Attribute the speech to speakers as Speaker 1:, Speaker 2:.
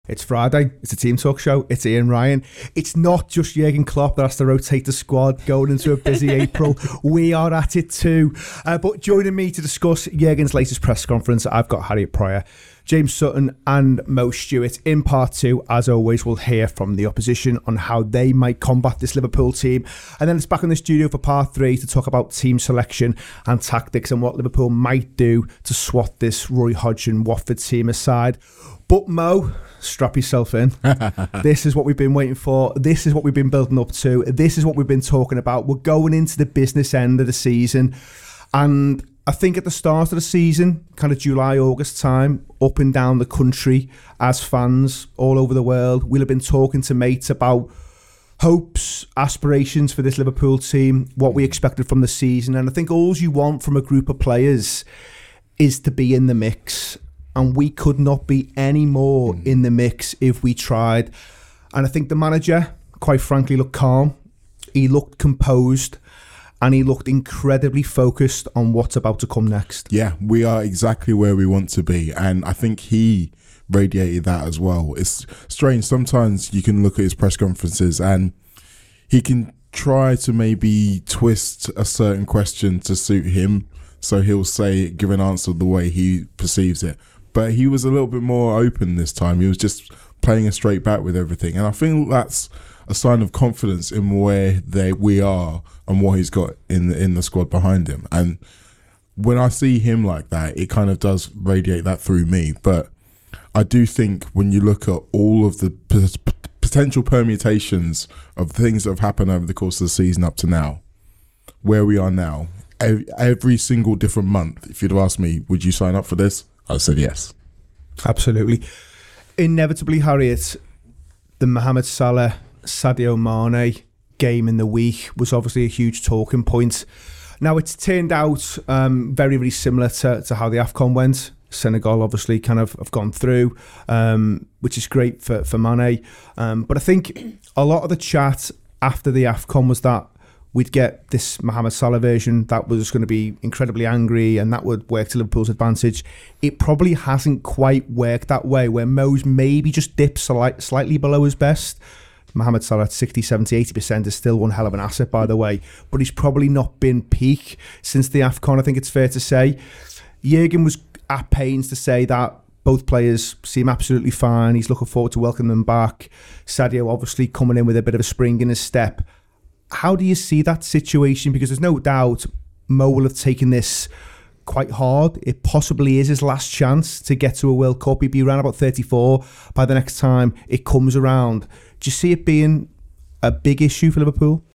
Speaker 1: It's Friday. It's a team talk show. It's Ian Ryan. It's not just Jurgen Klopp that has to rotate the squad going into a busy April. We are at it too. But joining me to discuss Jurgen's latest press conference, I've got Harriet Pryor, James Sutton and Mo Stewart. In part two, as always, we'll hear from the opposition on how they might combat this Liverpool team. And then it's back in the studio for part three to talk about team selection and tactics and what Liverpool might do to swat this Roy Hodgson Watford team aside. But Mo, strap yourself in. This is what we've been waiting for. This is what we've been building up to. This is what we've been talking about. We're going into the business end of the season. And I think at the start of the season, kind of July, August time, up and down the country, as fans all over the world, we'll have been talking to mates about hopes, aspirations for this Liverpool team, what we expected from the season. And I think all you want from a group of players is to be in the mix. And we could not be any more in the mix if we tried. And I think the manager, quite frankly, looked calm. He looked composed. And he looked incredibly focused on what's about to come next.
Speaker 2: Yeah, we are exactly where we want to be. And I think he radiated that as well. It's strange. Sometimes you can look at his press conferences and he can try to maybe twist a certain question to suit him. So he'll give an answer the way he perceives it. But he was a little bit more open this time. He was just playing a straight back with everything. And I think that's a sign of confidence in where we are and what he's got in the squad behind him. And when I see him like that, it kind of does radiate that through me. But I do think when you look at all of the potential permutations of things that have happened over the course of the season up to now, where we are now, every single different month, if you'd have asked me, would you sign up for this? I said yes.
Speaker 1: Absolutely. Inevitably, Harriet, the Mohamed Salah, Sadio Mane game in the week was obviously a huge talking point. Now, it's turned out very, very similar to how the AFCON went. Senegal obviously kind of have gone through, which is great for Mane. But I think a lot of the chat after the AFCON was that we'd get this Mohamed Salah version that was going to be incredibly angry and that would work to Liverpool's advantage. It probably hasn't quite worked that way, where Mo's maybe just dips slightly below his best. Mohamed Salah at 60, 70, 80% is still one hell of an asset, by the way. But he's probably not been peak since the AFCON, I think it's fair to say. Jurgen was at pains to say that both players seem absolutely fine. He's looking forward to welcoming them back. Sadio obviously coming in with a bit of a spring in his step. How do you see that situation? Because there's no doubt Mo will have taken this quite hard. It possibly is his last chance to get to a World Cup. He'd be around about 34 by the next time it comes around. Do you see it being a big issue for Liverpool?